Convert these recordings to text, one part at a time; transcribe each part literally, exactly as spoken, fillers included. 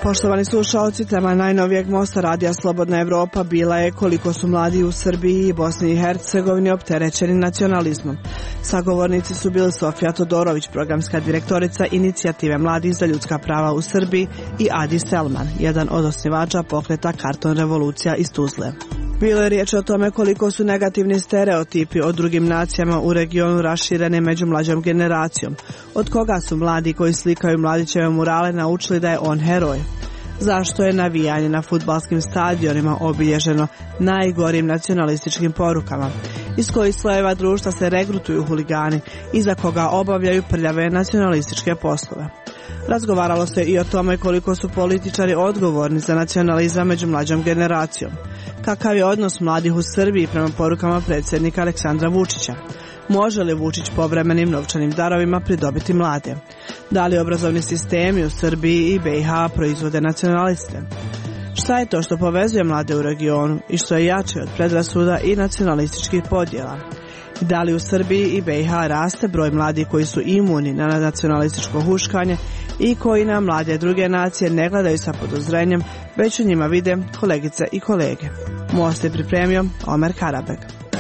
Poštovani slušalci, tema najnovijeg mosta Radija Slobodna Evropa bila je koliko su mladi u Srbiji i Bosni i Hercegovini opterećeni nacionalizmom. Sagovornici su bili Sofija Todorović, programska direktorica Inicijative mladih za ljudska prava u Srbiji, i Adi Selman, jedan od osnivača pokreta Karton revolucija iz Tuzle. Bilo je riječ o tome koliko su negativni stereotipi o drugim nacijama u regionu rašireni među mlađom generacijom, od koga su mladi koji slikaju Mladićeve murale naučili da je on heroj. Zašto je navijanje na fudbalskim stadionima obilježeno najgorim nacionalističkim porukama? Iz kojih slojeva društva se regrutuju huligani i za koga obavljaju prljave nacionalističke poslove? Razgovaralo se i o tome koliko su političari odgovorni za nacionalizam među mlađom generacijom. Kakav je odnos mladih u Srbiji prema porukama predsjednika Aleksandra Vučića? Može li Vučić povremenim novčanim darovima pridobiti mlade? Da li obrazovni sistemi u Srbiji i B i H proizvode nacionaliste? Šta je to što povezuje mlade u regionu i što je jače od predrasuda i nacionalističkih podjela? Da li u Srbiji i B i H raste broj mladih koji su imuni na nacionalističko huškanje i koji na mlade druge nacije ne gledaju sa podozrenjem, već u njima vide kolegice i kolege? Most je pripremio Omer Karabek.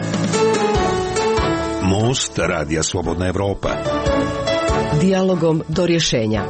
Most Radija Slobodna Evropa. Dijalogom do rješenja.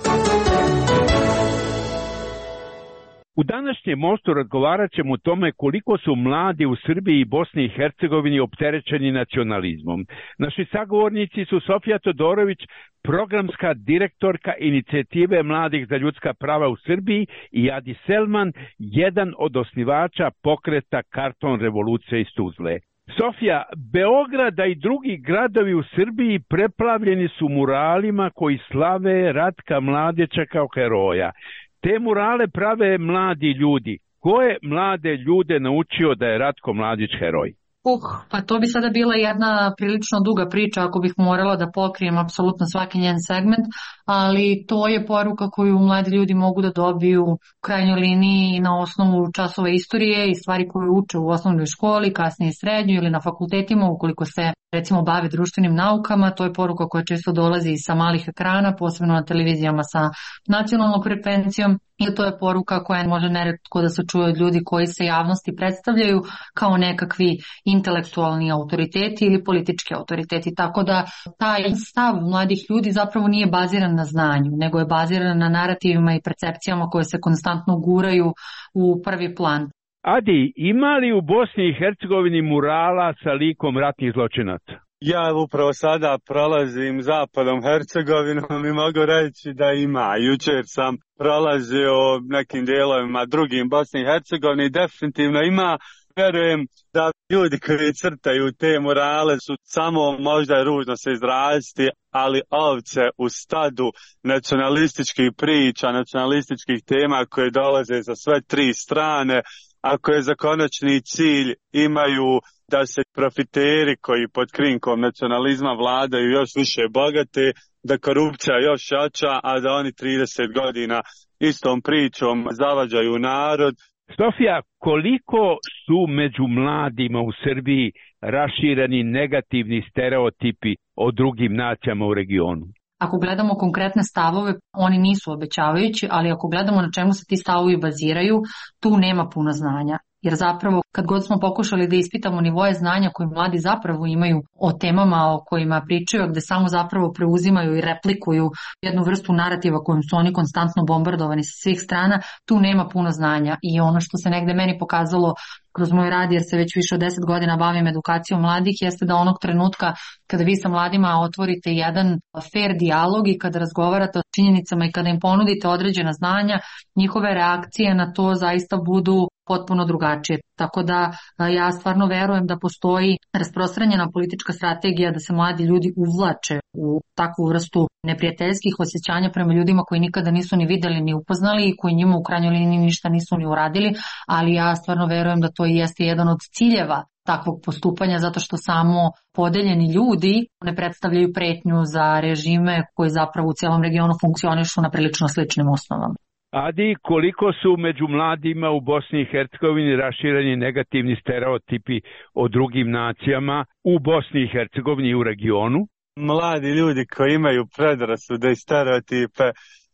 U današnjem mostu razgovarat ćemo o tome koliko su mladi u Srbiji i Bosni i Hercegovini opterećeni nacionalizmom. Naši sagovornici su Sofija Todorović, programska direktorka Inicijative mladih za ljudska prava u Srbiji, i Adi Selman, jedan od osnivača pokreta Karton revolucija iz Tuzle. Sofija, Beograda i drugi gradovi u Srbiji preplavljeni su muralima koji slave Ratka Mladića kao heroja. Te murale prave mladi ljudi. Ko je mlade ljude naučio da je Ratko Mladić heroj? Uh, pa to bi sada bila jedna prilično duga priča ako bih morala da pokrijem apsolutno svaki njen segment, ali to je poruka koju mladi ljudi mogu da dobiju u krajnjoj liniji na osnovu časova istorije i stvari koje uče u osnovnoj školi, kasnije srednjoj ili na fakultetima ukoliko se recimo bave društvenim naukama. To je poruka koja često dolazi sa malih ekrana, posebno na televizijama sa nacionalnom frekvencijom, i to je poruka koja može neretko da se čuje od ljudi koji se javnosti predstavljaju kao nekakvi intelektualni autoriteti ili politički autoriteti. Tako da taj stav mladih ljudi zapravo nije baziran na znanju, nego je baziran na narativima i percepcijama koje se konstantno guraju u prvi plan. Adi, ima li u Bosni i Hercegovini murala sa likom ratnih zločinaca? Ja upravo sada prolazim zapadom Hercegovinom i mogu reći da ima. Jučer sam prolazio nekim dijelovima drugim Bosne i Hercegovine i definitivno ima. Vjerujem da ljudi koji crtaju te murale su samo, možda je ružno se izraziti, ali ovce u stadu nacionalističkih priča, nacionalističkih tema koje dolaze za sve tri strane, a koje za konačni cilj imaju da se profiteri koji pod krinkom nacionalizma vladaju još više bogate, da korupcija još jača, a da oni trideset godina istom pričom zavađaju narod. Sofija, koliko su među mladima u Srbiji rašireni negativni stereotipi o drugim nacijama u regionu? Ako gledamo konkretne stavove, oni nisu obećavajući, ali ako gledamo na čemu se ti stavovi baziraju, tu nema puno znanja. Jer zapravo kad god smo pokušali da ispitamo nivoje znanja koje mladi zapravo imaju o temama o kojima pričaju, gde samo zapravo preuzimaju i replikuju jednu vrstu narativa kojom su oni konstantno bombardovani sa svih strana, tu nema puno znanja. I ono što se negde meni pokazalo kroz moj rad, jer se već više od deset godina bavim edukacijom mladih, jeste da onog trenutka kada vi sa mladima otvorite jedan fair dijalog i kada razgovarate o činjenicama i kada im ponudite određena znanja, njihove reakcije na to zaista budu potpuno drugačije. Tako da ja stvarno verujem da postoji rasprostranjena politička strategija da se mladi ljudi uvlače u takvu vrstu neprijateljskih osjećanja prema ljudima koji nikada nisu ni videli ni upoznali i koji njima u krajnjoj liniji ništa nisu ni uradili, ali ja stvarno verujem da to jeste jedan od ciljeva takvog postupanja, zato što samo podeljeni ljudi ne predstavljaju pretnju za režime koji zapravo u cijelom regionu funkcionišu na prilično sličnim osnovama. Adi, koliko su među mladima u Bosni i Hercegovini rašireni negativni stereotipi o drugim nacijama u Bosni i Hercegovini i u regionu? Mladi ljudi koji imaju predrasude i stereotipe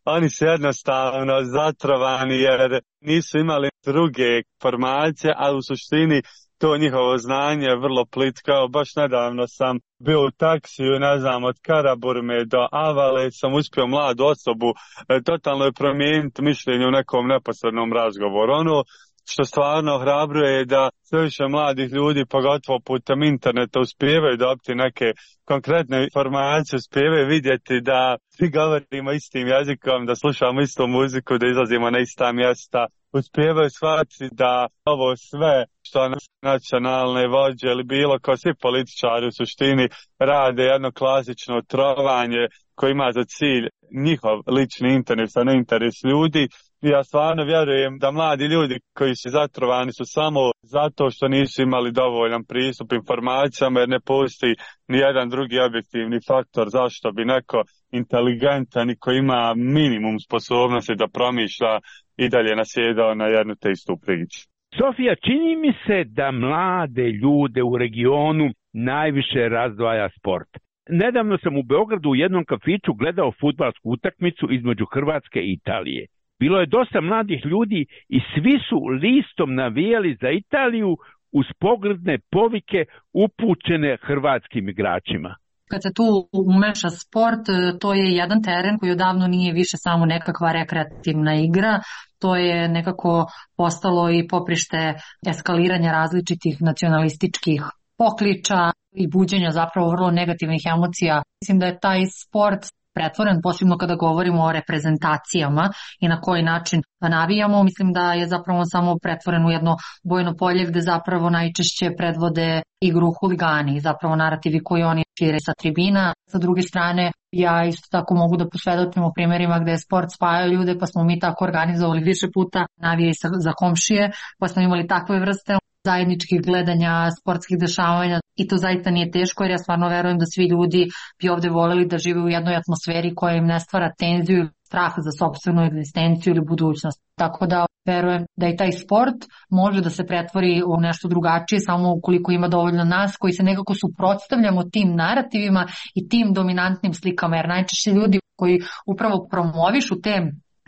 oni su jednostavno zatrovani jer nisu imali druge informacije, a u suštini to njihovo znanje je vrlo plitkao. Baš nedavno sam bio u taksiju, ne znam, od Karaburme do Avale, sam uspio mladu osobu e, totalno je promijeniti mišljenje u nekom neposrednom razgovoru. Ono što stvarno ohrabruje je da sve više mladih ljudi, pogotovo putem interneta, uspijevaju dobiti neke konkretne informacije, uspijevaju vidjeti da svi govorimo istim jezikom, da slušamo istu muziku, da izlazimo na ista mjesta, uspijevaju shvatiti da ovo sve što nacionalne vođe ili bilo kao svi političari u suštini rade jedno klasično trovanje koje ima za cilj njihov lični interes, a ne interes ljudi. I ja stvarno vjerujem da mladi ljudi koji su zatrovani su samo zato što nisu imali dovoljan pristup informacijama, jer ne postoji ni jedan drugi objektivni faktor zašto bi neko inteligentan i koji ima minimum sposobnosti da promišlja i dalje nasjedao na jednu te istu priču. Sofija, čini mi se da mlade ljude u regionu najviše razdvaja sport. Nedavno sam u Beogradu u jednom kafiću gledao fudbalsku utakmicu između Hrvatske i Italije. Bilo je dosta mladih ljudi i svi su listom navijali za Italiju uz pogrdne povike upućene hrvatskim igračima. Kad se tu umeša sport, to je jedan teren koji odavno nije više samo nekakva rekreativna igra, to je nekako postalo i poprište eskaliranja različitih nacionalističkih pokliča i buđenja zapravo vrlo negativnih emocija. Mislim da je taj sport pretvoren, posebno kada govorimo o reprezentacijama i na koji način navijamo. Mislim da je zapravo samo pretvoren u jedno bojno polje gde zapravo najčešće predvode igru huligani, zapravo narativi koji oni šire sa tribina. Sa druge strane, ja isto tako mogu da posvedočim o primjerima gde je sport spajao ljude, pa smo mi tako organizovali više puta navije za komšije, pa smo imali takve vrste zajedničkih gledanja, sportskih dešavanja i to zaista nije teško jer ja stvarno verujem da svi ljudi bi ovde voleli da žive u jednoj atmosferi koja im ne stvara tenziju ili strah za sopstvenu egzistenciju ili budućnost. Tako da verujem da i taj sport može da se pretvori u nešto drugačije samo ukoliko ima dovoljno nas koji se nekako suprotstavljamo tim narativima i tim dominantnim slikama, jer najčešće ljudi koji upravo promovišu te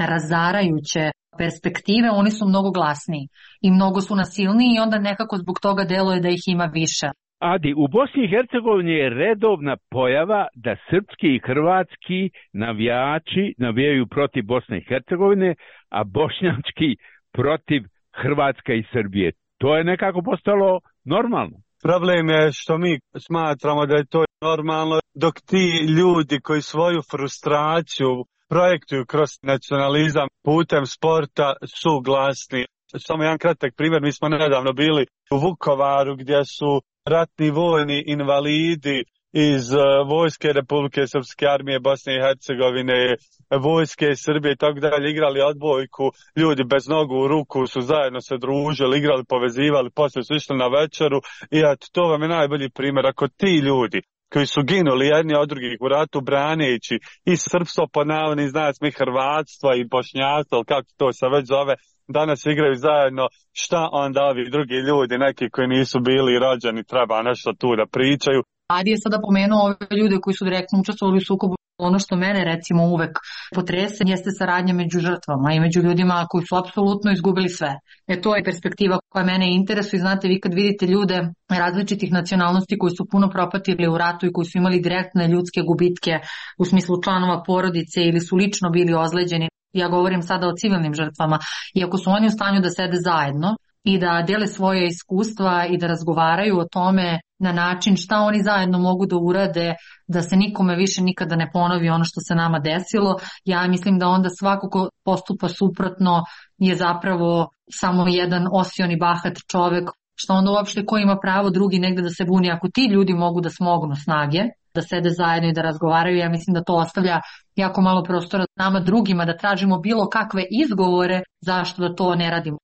razarajuće perspektive, oni su mnogo glasniji i mnogo su nasilniji i onda nekako zbog toga deluje da ih ima više. Adi, u Bosni i Hercegovini je redovna pojava da srpski i hrvatski navijači navijaju protiv Bosne i Hercegovine, a bošnjački protiv Hrvatske i Srbije. To je nekako postalo normalno. Problem je što mi smatramo da je to normalno, dok ti ljudi koji svoju frustraciju projektuju kroz nacionalizam putem sporta su glasni. Samo jedan kratak primjer, mi smo nedavno bili u Vukovaru gdje su ratni vojni invalidi iz uh, vojske Republike Srpske armije Bosne i Hercegovine, vojske Srbije i tako dalje igrali odbojku, ljudi bez nogu u ruku su zajedno se družili, igrali, povezivali, poslije su išli na večeru i eto, to vam je najbolji primjer. Ako ti ljudi koji su ginuli jedni od drugih u ratu braneći i srpstvo pod navodnim znacima i hrvatstva i bošnjaštvo, kako to se već zove, danas igraju zajedno, šta onda ovi drugi ljudi, neki koji nisu bili rođeni, treba nešto tu da pričaju. Adi je sada pomenuo ove ljude koji su direktno učestvovali u sukobu. Ono što mene recimo uvek potrese jeste saradnja među žrtvama i među ljudima koji su apsolutno izgubili sve. E to je perspektiva koja mene interesuje. Znate, vi kad vidite ljude različitih nacionalnosti koji su puno propatili u ratu i koji su imali direktne ljudske gubitke u smislu članova porodice ili su lično bili ozleđeni, ja govorim sada o civilnim žrtvama, i ako su oni u stanju da sede zajedno i da dele svoje iskustva i da razgovaraju o tome na način šta oni zajedno mogu da urade, da se nikome više nikada ne ponovi ono što se nama desilo, ja mislim da onda svako ko postupa suprotno je zapravo samo jedan osioni bahat čovek, što onda uopšte ko ima pravo drugi negde da se buni. Ako ti ljudi mogu da smognu snage, da sede zajedno i da razgovaraju, ja mislim da to ostavlja jako malo prostora nama drugima da tražimo bilo kakve izgovore zašto da to ne radimo.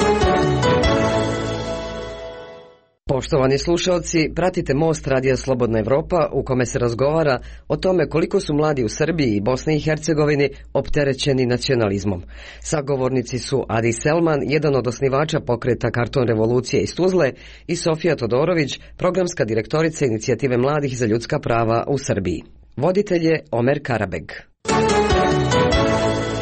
Poštovani slušalci, pratite Most Radija Slobodna Evropa u kome se razgovara o tome koliko su mladi u Srbiji i Bosni i Hercegovini opterećeni nacionalizmom. Sagovornici su Adi Selman, jedan od osnivača pokreta Karton revolucije iz Tuzle, i Sofija Todorović, programska direktorica Inicijative mladih za ljudska prava u Srbiji. Voditelj je Omer Karabeg.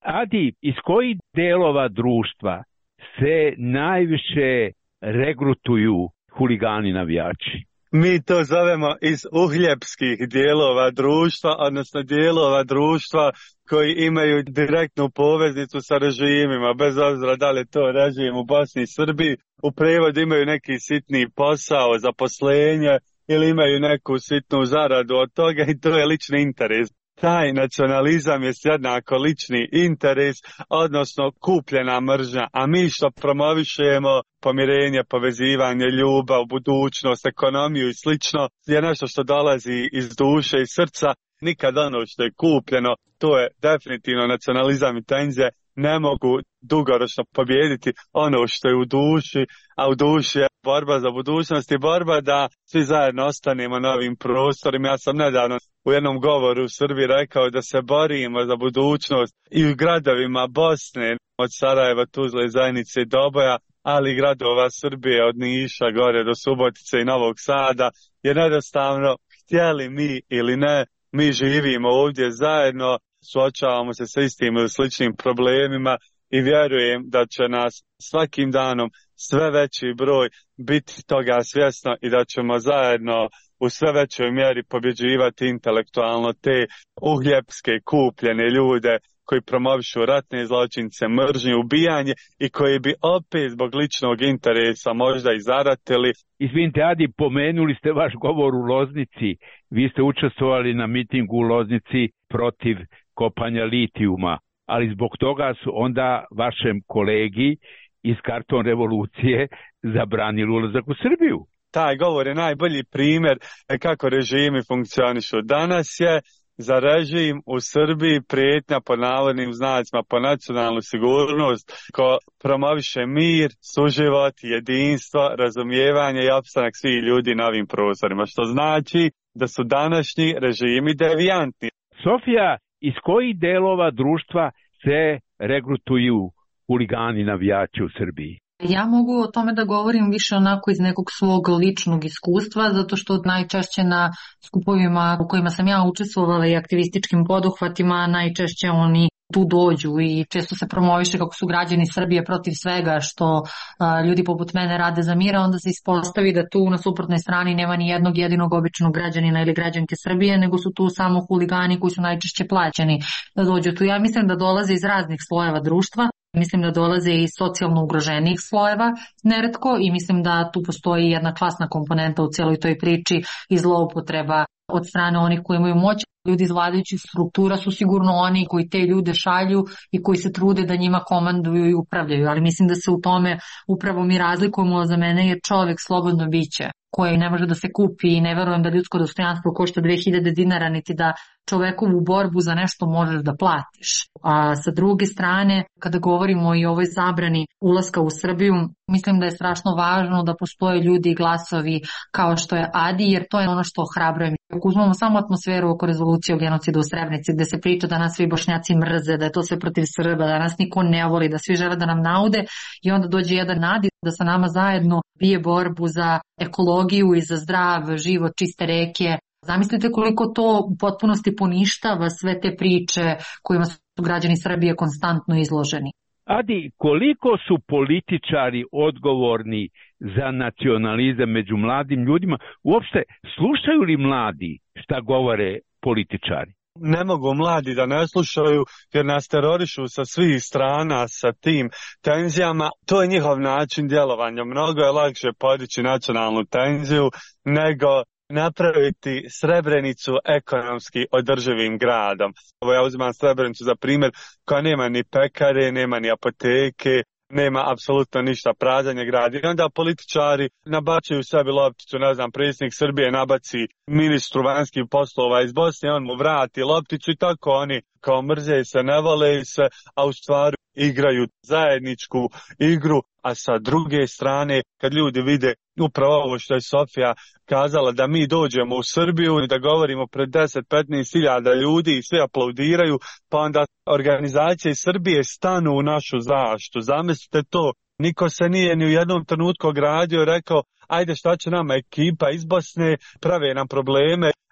Adi, iz kojih delova društva se najviše regrutuju huligani navijači? Mi to zovemo iz uhljepskih dijelova društva, odnosno dijelova društva koji imaju direktnu poveznicu sa režimima, bez obzira da li je to režim u Bosni i Srbiji, u prevodu imaju neki sitni posao, zaposlenje ili imaju neku sitnu zaradu od toga i to je lični interes. Taj nacionalizam je jednako lični interes, odnosno kupljena mržnja, a mi što promovišemo pomirenje, povezivanje, ljubav, budućnost, ekonomiju i slično, je nešto što dolazi iz duše i srca. Nikad ono što je kupljeno, to je definitivno nacionalizam i tenzije, ne mogu dugoročno pobijediti ono što je u duši, a u duši je borba za budućnost i borba da svi zajedno ostanemo na ovim prostorima. Ja sam nedavno u jednom govoru u Srbiji rekao da se borimo za budućnost i u gradovima Bosne, od Sarajeva, Tuzle, Zajnice i Doboja, ali i gradova Srbije od Niša gore do Subotice i Novog Sada, jer jednostavno htjeli mi ili ne, mi živimo ovdje zajedno, suočavamo se sa istim ili sličnim problemima i vjerujem da će nas svakim danom sve veći broj biti toga svjesno i da ćemo zajedno u sve većoj mjeri pobjeđivati intelektualno te uhljepske kupljene ljude koji promovišu ratne zločince, mržnju, ubijanje i koji bi opet zbog ličnog interesa možda i zaratili. Izvinite, Adi, pomenuli ste vaš govor u Loznici. Vi ste učestvovali na mitingu u Loznici protiv kopanja litijuma, ali zbog toga su onda vašem kolegi iz Karton revolucije zabranili ulazak u Srbiju. Taj govor je najbolji primjer kako režimi funkcionišu. Danas je za režim u Srbiji prijetnja po navodnim znacima po nacionalnu sigurnost ko promoviše mir, suživot, jedinstvo, razumijevanje i opstanak svih ljudi na ovim prostorima, što znači da su današnji režimi devijantni. Sofija, iz kojih delova društva se regrutuju huligani navijači u Srbiji? Ja mogu o tome da govorim više onako iz nekog svog ličnog iskustva, zato što najčešće na skupovima u kojima sam ja učestvovala i aktivističkim poduhvatima, najčešće oni tu dođu i često se promoviše kako su građani Srbije protiv svega što a, ljudi poput mene rade za mira, onda se ispostavi da tu na suprotnoj strani nema ni jednog jedinog običnog građanina ili građanke Srbije, nego su tu samo huligani koji su najčešće plaćeni da dođu tu. Ja mislim da dolaze iz raznih slojeva društva. Mislim da dolaze iz socijalno ugroženijih slojeva neretko i mislim da tu postoji jedna klasna komponenta u cijeloj toj priči i zloupotreba od strane onih koji imaju moć. Ljudi iz vladajućih struktura su sigurno oni koji te ljude šalju i koji se trude da njima komanduju i upravljaju, ali mislim da se u tome upravo mi razlikujemo. Za mene je čovjek slobodno biće koje ne može da se kupi i ne verujem da ljudsko dostojanstvo košta dve hiljade dinara, niti da čovekovu borbu za nešto možeš da platiš. A sa druge strane, kada govorimo i o ovoj zabrani ulaska u Srbiju, mislim da je strašno važno da postoje ljudi i glasovi kao što je Adi, jer to je ono što ohrabruje. Ako uzmemo samo atmosferu oko rezolucije o genocidu u Srebrenici, gde se priča da nas svi Bošnjaci mrze, da je to sve protiv Srba, da nas niko ne voli, da svi žele da nam naude, i onda dođe jedan Adi da sa nama zajedno bije borbu za ekologiju i za zdrav život, čiste reke. Zamislite koliko to u potpunosti poništava sve te priče kojima su građani Srbije konstantno izloženi. Adi, koliko su političari odgovorni za nacionalizam među mladim ljudima? Uopšte, slušaju li mladi šta govore političari? Ne mogu mladi da ne slušaju jer nas terorišu sa svih strana sa tim tenzijama. To je njihov način djelovanja. Mnogo je lakše podići nacionalnu tenziju nego napraviti Srebrenicu ekonomski održivim gradom. Ovo ja uzimam Srebrenicu za primjer koja nema ni pekare, nema ni apoteke, nema apsolutno ništa, prazan je grad. I onda političari nabačuju sebi lopticu, ne znam, predsjednik Srbije nabaci ministru vanjskih poslova iz Bosne, on mu vrati lopticu i tako oni kao mrze se, ne vole se, a u stvari igraju zajedničku igru. A sa druge strane, kad ljudi vide upravo ovo što je Sofija kazala, da mi dođemo u Srbiju i da govorimo pred deset do petnaest hiljada ljudi i svi aplaudiraju, pa onda organizacije iz Srbije stanu u našu zaštitu. Zamislite to, niko se nije ni u jednom trenutku ogradio i rekao, ajde šta će nama ekipa iz Bosne, prave nam probleme,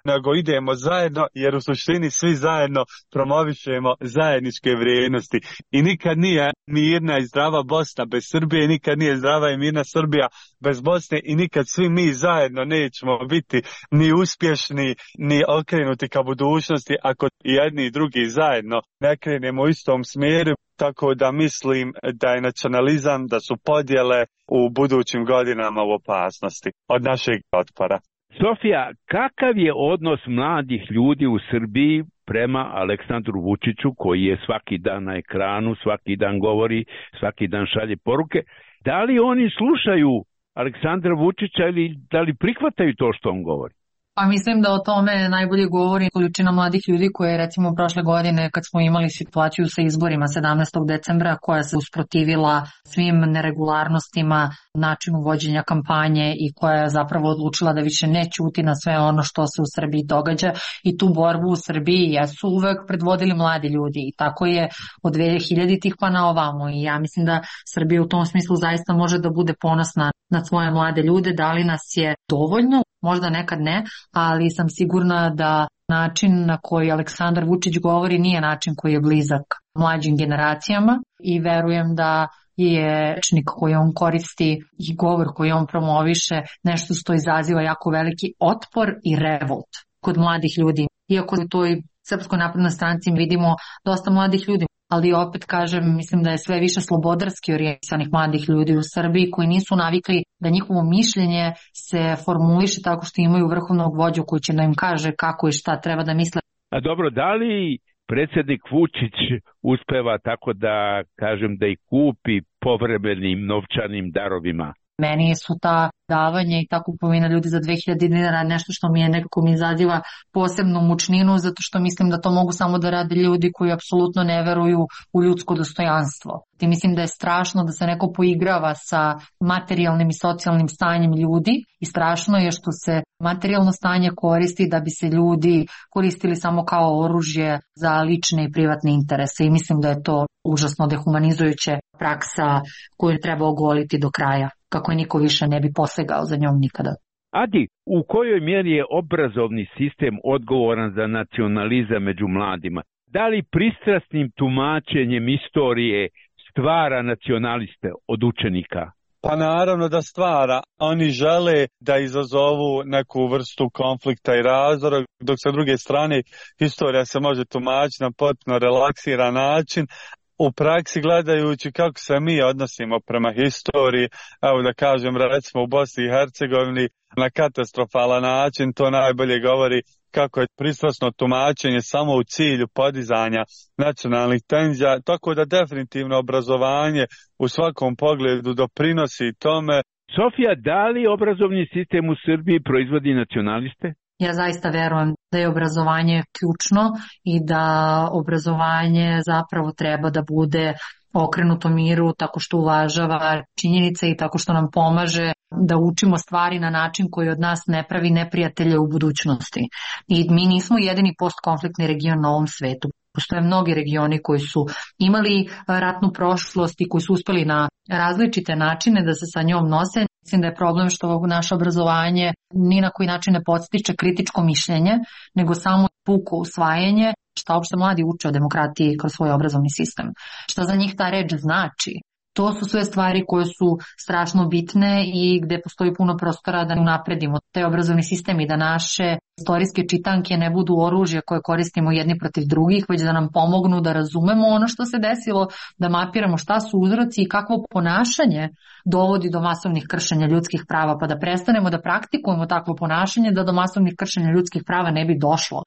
nego idemo zajedno, jer u suštini svi zajedno promovišemo zajedničke vrijednosti. I nikad nije mirna i zdrava Bosna bez Srbije, nikad nije zdrava i mirna Srbija bez Bosne i nikad svi mi zajedno nećemo biti ni uspješni, ni okrenuti ka budućnosti ako jedni i drugi zajedno ne krenemo u istom smjeru. Tako da mislim da je nacionalizam, da su podjele u budućim godinama u opasnosti od našeg otpora. Sofija, kakav je odnos mladih ljudi u Srbiji prema Aleksandru Vučiću, koji je svaki dan na ekranu, svaki dan govori, svaki dan šalje poruke? Da li oni slušaju Aleksandra Vučića ili da li prihvataju to što on govori? Pa mislim da o tome najbolje govori količina mladih ljudi koje recimo prošle godine kad smo imali situaciju sa izborima sedamnaestog decembra koja se usprotivila svim neregularnostima, načinu vođenja kampanje i koja je zapravo odlučila da više ne ćuti na sve ono što se u Srbiji događa i tu borbu u Srbiji jesu uvek predvodili mladi ljudi i tako je od dve hiljaditih pa na ovamo i ja mislim da Srbija u tom smislu zaista može da bude ponosna na svoje mlade ljude, da li nas je dovoljno, možda nekad ne, ali sam sigurna da način na koji Aleksandar Vučić govori nije način koji je blizak mlađim generacijama i verujem da je rečnik koji on koristi i govor koji on promoviše nešto što izaziva jako veliki otpor i revolt kod mladih ljudi. Iako u toj Srpskoj naprednoj stranci vidimo dosta mladih ljudi, ali opet kažem, mislim da je sve više slobodarski orijentisanih mladih ljudi u Srbiji koji nisu navikli da njihovo mišljenje se formuliše tako što imaju vrhovnog vođu koji će da im kaže kako i šta treba da misle. A dobro, da li predsjednik Vučić uspeva tako da kažem da i kupi povremenim novčanim darovima? Meni su ta davanja i ta kupovina ljudi za dve hiljade dinara nešto što mi je nekako mi izaziva posebnu mučninu zato što mislim da to mogu samo da rade ljudi koji apsolutno ne veruju u ljudsko dostojanstvo. I mislim da je strašno da se neko poigrava sa materijalnim i socijalnim stanjem ljudi i strašno je što se materijalno stanje koristi da bi se ljudi koristili samo kao oružje za lične i privatne interese i mislim da je to užasno dehumanizujuća praksa koju treba ogoliti do kraja, kako je niko više ne bi posegao za njom nikada. Adi, u kojoj mjeri je obrazovni sistem odgovoran za nacionalizam među mladima? Da li pristrasnim tumačenjem istorije stvara nacionaliste od učenika? Pa naravno da stvara. Oni žele da izazovu neku vrstu konflikta i razdora, dok sa druge strane historija se može tumačiti na potpuno relaksiran način. U praksi gledajući kako se mi odnosimo prema historiji, evo da kažem recimo u Bosni i Hercegovini na katastrofalan način, to najbolje govori kako je pristrasno tumačenje samo u cilju podizanja nacionalnih tenzija, tako da definitivno obrazovanje u svakom pogledu doprinosi tome. Sofija, da li obrazovni sistem u Srbiji proizvodi nacionaliste? Ja zaista verujem da je obrazovanje ključno i da obrazovanje zapravo treba da bude okrenuto miru tako što uvažava činjenice i tako što nam pomaže da učimo stvari na način koji od nas ne pravi neprijatelje u budućnosti. I mi nismo jedini postkonfliktni region na ovom svetu. Postoje mnogi regioni koji su imali ratnu prošlost i koji su uspeli na različite načine da se sa njom nose. Mislim da je problem što naše obrazovanje ni na koji način ne podstiče kritičko mišljenje, nego samo puko usvajanje, šta uopšte mladi uče o demokratiji kroz svoj obrazovni sistem. Šta za njih ta reč znači? To su sve stvari koje su strašno bitne i gde postoji puno prostora da napredimo taj obrazovni sistem i da naše istorijske čitanke ne budu oružje koje koristimo jedni protiv drugih, već da nam pomognu da razumemo ono što se desilo, da mapiramo šta su uzroci i kakvo ponašanje dovodi do masovnih kršenja ljudskih prava, pa da prestanemo da praktikujemo takvo ponašanje da do masovnih kršenja ljudskih prava ne bi došlo.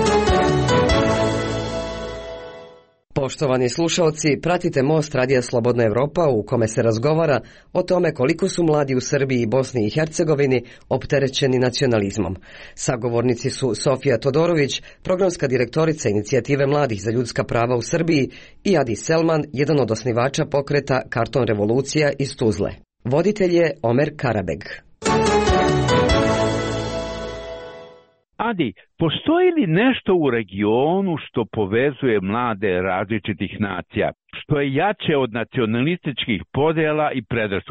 Poštovani slušalci, pratite Most Radija Slobodna Evropa u kome se razgovara o tome koliko su mladi u Srbiji i Bosni i Hercegovini opterećeni nacionalizmom. Sagovornici su Sofija Todorović, programska direktorica Inicijative mladih za ljudska prava u Srbiji i Adi Selman, jedan od osnivača pokreta Karton revolucija iz Tuzle. Voditelj je Omer Karabeg. Adi, postoji li nešto u regionu što povezuje mlade različitih nacija, što je jače od nacionalističkih podjela i predrasuda?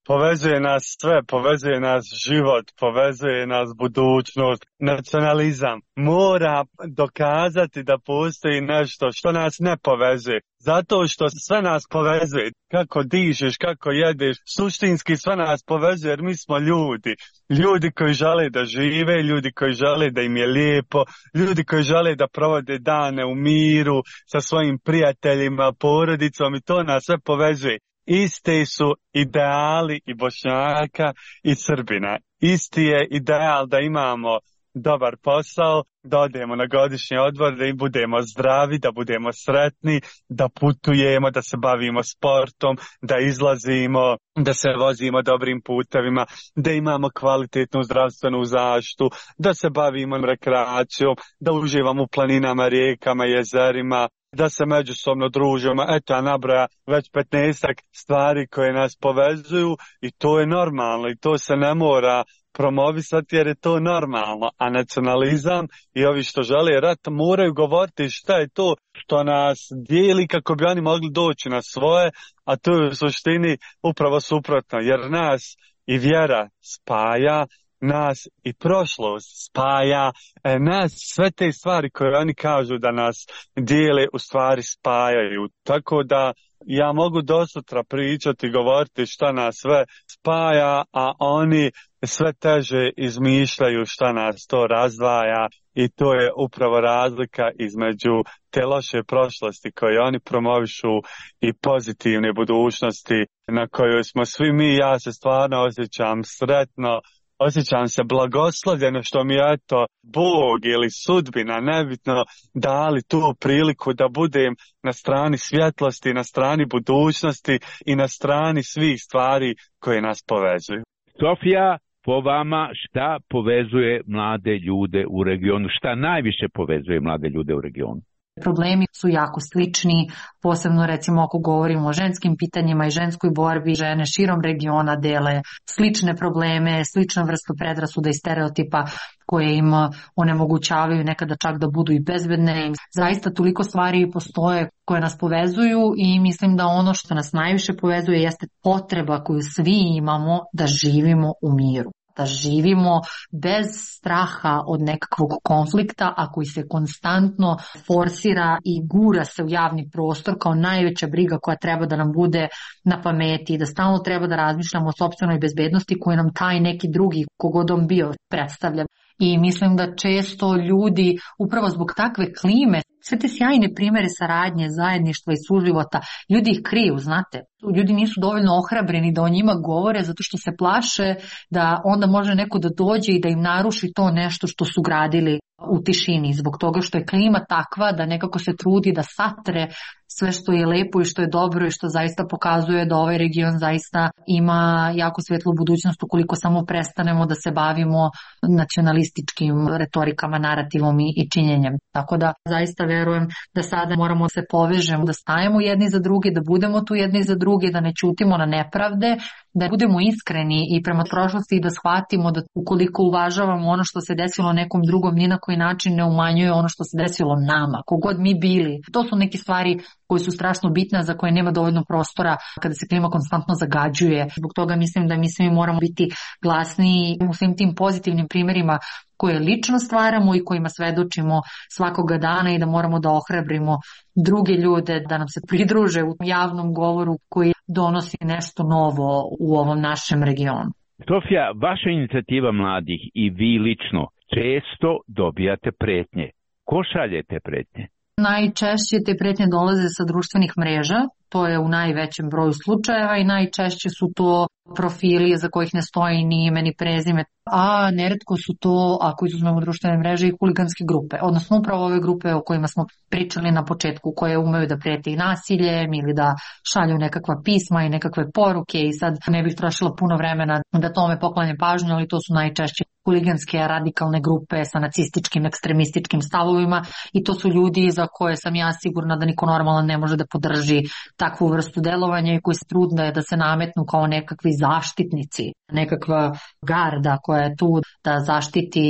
Povezuje nas sve, povezuje nas život, povezuje nas budućnost. Nacionalizam mora dokazati da postoji nešto što nas ne povezuje. Zato što sve nas povezuje. Kako dižeš, kako jedeš, suštinski sve nas povezuje jer mi smo ljudi. Ljudi koji žele da žive, ljudi koji žele da im je lijepo, ljudi koji žele da provode dane u miru sa svojim prijateljima, porodicom i to nas sve povezuje. Isti su ideali i Bošnjaka i Srbina. Isti je ideal da imamo dobar posao, da odemo na godišnji odmor, da im budemo zdravi, da budemo sretni, da putujemo, da se bavimo sportom, da izlazimo, da se vozimo dobrim putevima, da imamo kvalitetnu zdravstvenu zaštitu, da se bavimo rekreacijom, da uživamo u planinama, rijekama, jezerima, da se međusobno družimo. Eto, ja nabraja već petnaestak stvari koje nas povezuju i to je normalno i to se ne mora promovisati jer je to normalno. A nacionalizam i ovi što žele rat moraju govoriti šta je to što nas dijeli kako bi oni mogli doći na svoje, a to je u suštini upravo suprotno jer nas i vjera spaja, nas i prošlost spaja, e, nas sve te stvari koje oni kažu da nas dijele u stvari spajaju. Tako da ja mogu do sutra pričati, govoriti šta nas sve spaja, a oni sve teže izmišljaju šta nas to razdvaja i to je upravo razlika između te loše prošlosti koje oni promovišu i pozitivne budućnosti na kojoj smo svi mi. Ja se stvarno osjećam sretno, osjećam se blagoslovljeno što mi je eto Bog ili sudbina, nebitno, dali tu priliku da budem na strani svjetlosti, na strani budućnosti i na strani svih stvari koje nas povezuju. Sofija, po vama šta povezuje mlade ljude u regionu? Šta najviše povezuje mlade ljude u regionu? Problemi su jako slični, posebno recimo ako govorimo o ženskim pitanjima i ženskoj borbi, žene širom regiona dele slične probleme, sličnu vrstu predrasuda i stereotipa koje im onemogućavaju nekada čak da budu i bezbedne. Zaista toliko stvari postoje koje nas povezuju i mislim da ono što nas najviše povezuje jeste potreba koju svi imamo da živimo u miru. Da živimo bez straha od nekakvog konflikta, a koji se konstantno forsira i gura se u javni prostor kao najveća briga koja treba da nam bude na pameti, da stalno treba da razmišljamo o sopstvenoj bezbednosti koju nam taj neki drugi, kogod on bio, predstavlja. I mislim da često ljudi upravo zbog takve klime, sve te sjajne primere saradnje, zajedništva i suživota, ljudi ih kriju, znate. Ljudi nisu dovoljno ohrabreni da o njima govore zato što se plaše da onda može neko da dođe i da im naruši to nešto što su gradili u tišini. Zbog toga što je klima takva da nekako se trudi da satre sve što je lepo i što je dobro i što zaista pokazuje da ovaj region zaista ima jako svetlu budućnost ukoliko samo prestanemo da se bavimo nacionalističkim retorikama, narativom i, i činjenjem. Tako da zaista verujem da sada moramo da se povežemo, da stajemo jedni za drugi, da budemo tu jedni za drugi, da ne ćutimo na nepravde, da budemo iskreni i prema prošlosti i da shvatimo da ukoliko uvažavamo ono što se desilo nekom drugom, ni na koji način ne umanjuje ono što se desilo nama, kogod mi bili. To su neke stvari koje su strašno bitne, za koje nema dovoljno prostora kada se klima konstantno zagađuje. Zbog toga mislim da mi svi moramo biti glasni u svim tim pozitivnim primjerima koje lično stvaramo i kojima svedočimo svakoga dana i da moramo da ohrabrimo druge ljude da nam se pridruže u javnom govoru koji donosi nešto novo u ovom našem regionu. Sofija, vaša inicijativa mladih i vi lično često dobijate pretnje. Ko šalje te pretnje? Najčešće te pretnje dolaze sa društvenih mreža, to je u najvećem broju slučajeva i najčešće su to profili za kojih ne stoji ni ime ni prezime, a neretko su to, ako izuzmemo društvene mreže, i huliganske grupe, odnosno upravo ove grupe o kojima smo pričali na početku, koje umeju da prete i nasiljem ili da šalju nekakva pisma i nekakve poruke i sad ne bih trošila puno vremena da tome poklanjem pažnju, ali to su najčešće huliganske radikalne grupe sa nacističkim, ekstremističkim stavovima i to su ljudi za koje sam ja sigurna da niko normalan ne može da podrži takvu vrstu delovanja i koji se trudne da se nametnu kao nekakvi zaštitnici, nekakva garda koja je tu da zaštiti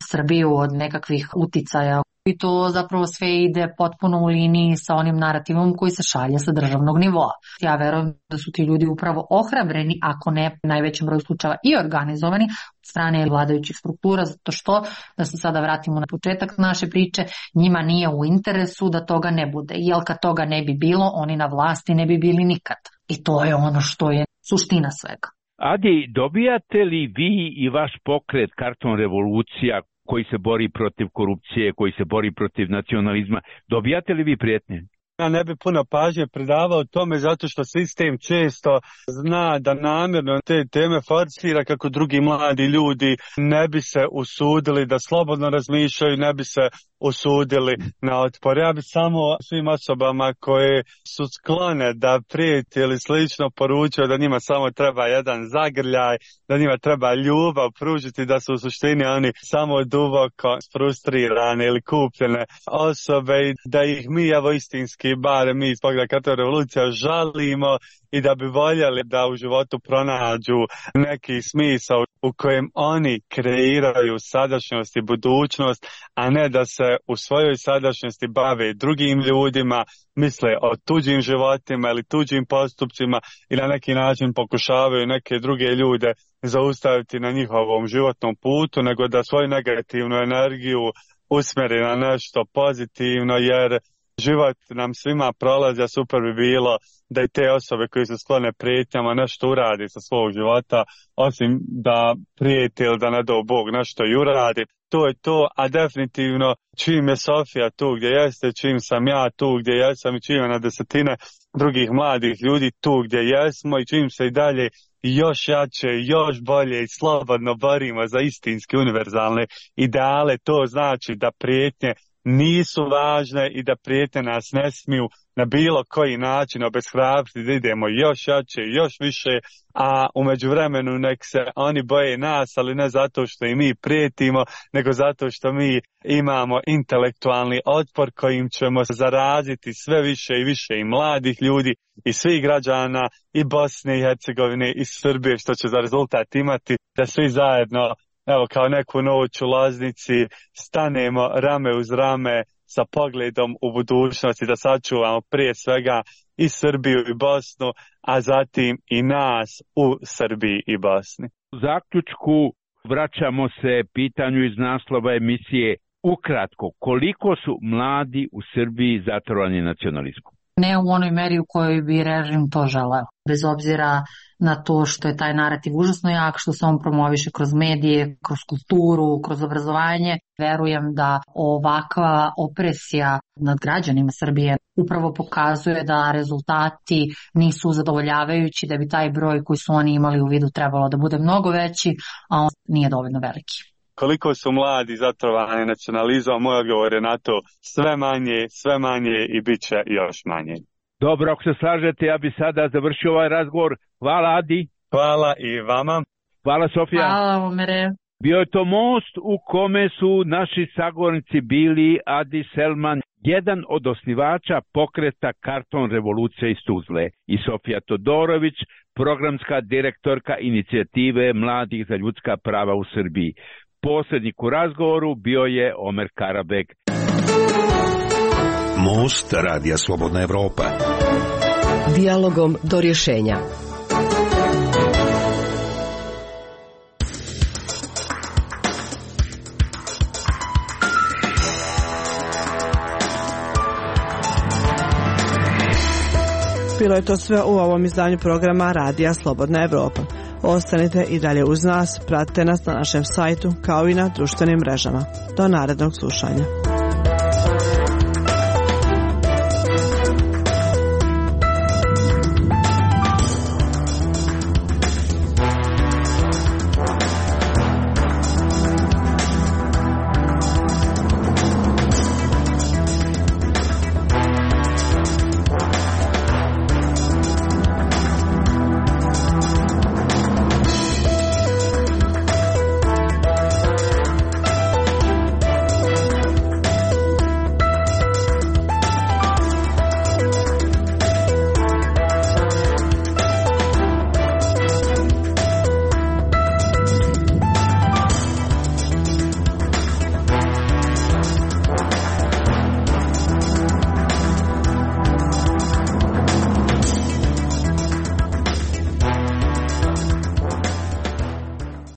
Srbiju od nekakvih uticaja. I to zapravo sve ide potpuno u liniji sa onim narativom koji se šalje sa državnog nivoa. Ja verujem da su ti ljudi upravo ohrabreni, ako ne u najvećem broju slučajeva i organizovani od strane vladajućih struktura, zato što, da se sada vratimo na početak naše priče, njima nije u interesu da toga ne bude. Jer kad toga ne bi bilo, oni na vlasti ne bi bili nikad. I to je ono što je suština svega. Adi, dobijate li vi i vaš pokret Karton revolucija koji se bori protiv korupcije, koji se bori protiv nacionalizma, dobijate li vi prijetnje? Ja ne bi puno pažnje predavao tome zato što sistem često zna da namjerno te teme forsira kako drugi mladi ljudi ne bi se usudili da slobodno razmišljaju, ne bi se usudili na otpor. Ja bi samo svim osobama koje su sklone da prijeti ili slično poručio da njima samo treba jedan zagrljaj, da njima treba ljubav pružiti, da su u suštini oni samo duboko frustrirane ili kupljene osobe i da ih mi evo istinski, bare mi iz Pogleda Karton revolucija, žalimo i da bi voljeli da u životu pronađu neki smisao u kojem oni kreiraju sadašnjost i budućnost, a ne da se u svojoj sadašnjosti bave drugim ljudima, misle o tuđim životima ili tuđim postupcima i na neki način pokušavaju neke druge ljude zaustaviti na njihovom životnom putu, nego da svoju negativnu energiju usmjeri na nešto pozitivno, jer život nam svima prolazi, a super bi bilo da i te osobe koji su sklone prijetnjama nešto uradi sa svog života, osim da prijeti ili da ne dao Bog nešto i uradi. To je to, a definitivno čim je Sofija tu gdje jeste, čim sam ja tu gdje jesam i čim je na desetine drugih mladih ljudi tu gdje jesmo i čim se i dalje još jače, još bolje i slobodno borimo za istinski univerzalne ideale, to znači da prijetnje nisu važne i da prijetnje nas ne smiju na bilo koji način obeshrabriti da idemo još jače, još više, a u međuvremenu nek se oni boje nas, ali ne zato što i mi prijetimo, nego zato što mi imamo intelektualni otpor kojim ćemo zaraziti sve više i više i mladih ljudi i svih građana i Bosne i Hercegovine i Srbije, što će za rezultat imati da svi zajedno, evo kao neku noć u Loznici, stanemo rame uz rame sa pogledom u budućnosti da sačuvamo prije svega i Srbiju i Bosnu, a zatim i nas u Srbiji i Bosni. U zaključku vraćamo se pitanju iz naslova emisije. Ukratko, koliko su mladi u Srbiji zatrovani nacionalizmom? Ne u onoj meri u kojoj bi režim to želeo. Bez obzira na to što je taj narativ užasno jak, što se on promoviše kroz medije, kroz kulturu, kroz obrazovanje, verujem da ovakva opresija nad građanima Srbije upravo pokazuje da rezultati nisu zadovoljavajući, da bi taj broj koji su oni imali u vidu trebalo da bude mnogo veći, a on nije dovoljno veliki. Koliko su mladi zatrovani nacionalizmom, moj odgovor je na to sve manje, sve manje i bit će još manje. Dobro, ako se slažete, ja bi sada završio ovaj razgovor. Hvala, Adi. Hvala i vama. Hvala, Sofija. Hvala, Omere. Bio je to most u kome su naši sagovornici bili Adi Selman, jedan od osnivača pokreta Karton revolucija iz Tuzle, i Sofija Todorović, programska direktorka inicijative Mladih za ljudska prava u Srbiji. Posrednik u razgovoru bio je Omer Karabek. Most Radija Slobodna Evropa. Dijalogom do rješenja. Bilo je to sve u ovom izdanju programa Radija Slobodna Evropa. Ostanite i dalje uz nas, pratite nas na našem sajtu kao i na društvenim mrežama. Do narednog slušanja.